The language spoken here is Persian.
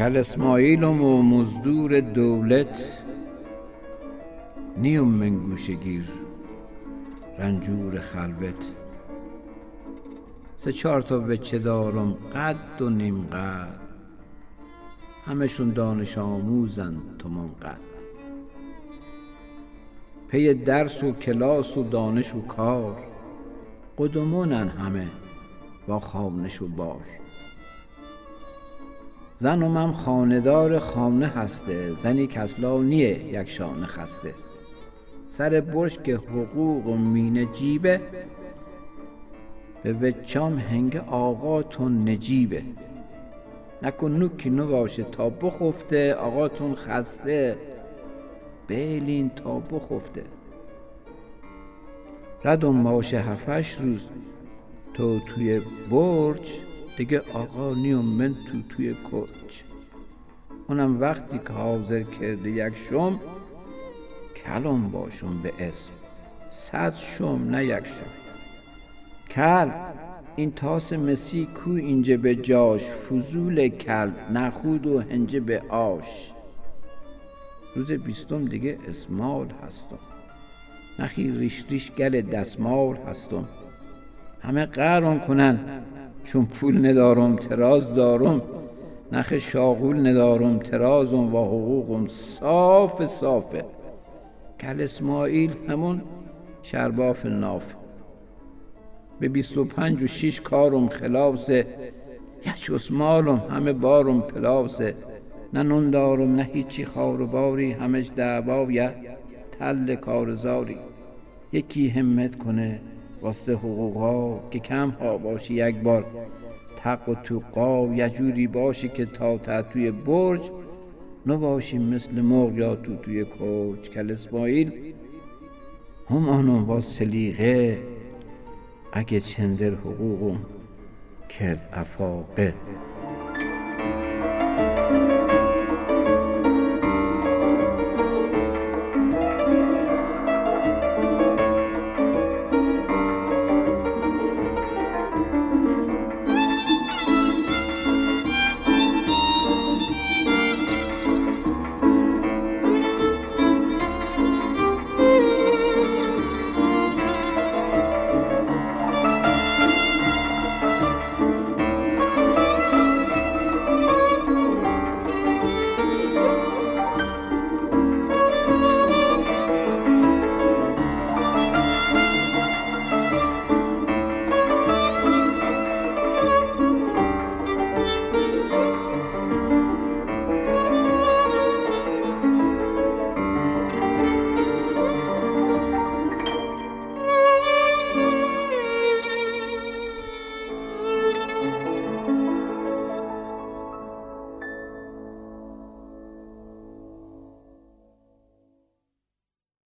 کل اسماعیلم و مزدور دولت، نیم من گوشه گیر رنجور خلوت. سه چهار تا بچه دارم قد و نیم قد، همشون دانش آموزن تومن قد. پی درس و کلاس و دانش و کار، قدمونن همه با خانش و بار. زنم خانه‌دار خانه هسته، زنی کسلا نیه یک شانه خسته. سر برش که حقوق و مینه جیبه، به بچام هنگ آقاتون نجیبه. نکن نوکی نباشه تا بخفته، آقاتون خسته بلین تا بخفته. ردم باشه هفتش روز تو توی برج، دیگه آقا نیم من توی کوچ. اونم وقتی که حاضر کرده یک شم، کلم باشم به اسم 100 شم نه یک شم. کل این تاس مسی کو اینجا به جاش، فضول کل نخود و هنجه به آش. روز 20 دیگه اسمال هستم، نخی ریش ریش گل دستمال هستم. همه قهرم کنن چون پول ندارم تراز دارم، نخ شاغول ندارم ترازم و حقوقم صاف صافه. کل اسماعیل همون شرباف ناف، به 25 و 6 کارم خلاصه. یک اسمالم همه بارم پلاسه. نه نون دارم نه هیچی خار و باری، همش دعوایا تل کارزاری. یکی همت کنه واسه حقوقا، که کم ها باشی یک بار تق و توقا. یه جوری باشی که تا توی برج، نباشی مثل مرغ یا توی کوچ. کل اسماعیل هم آنم با سلیقه، اگه چندر حقوقم کرد افاقه.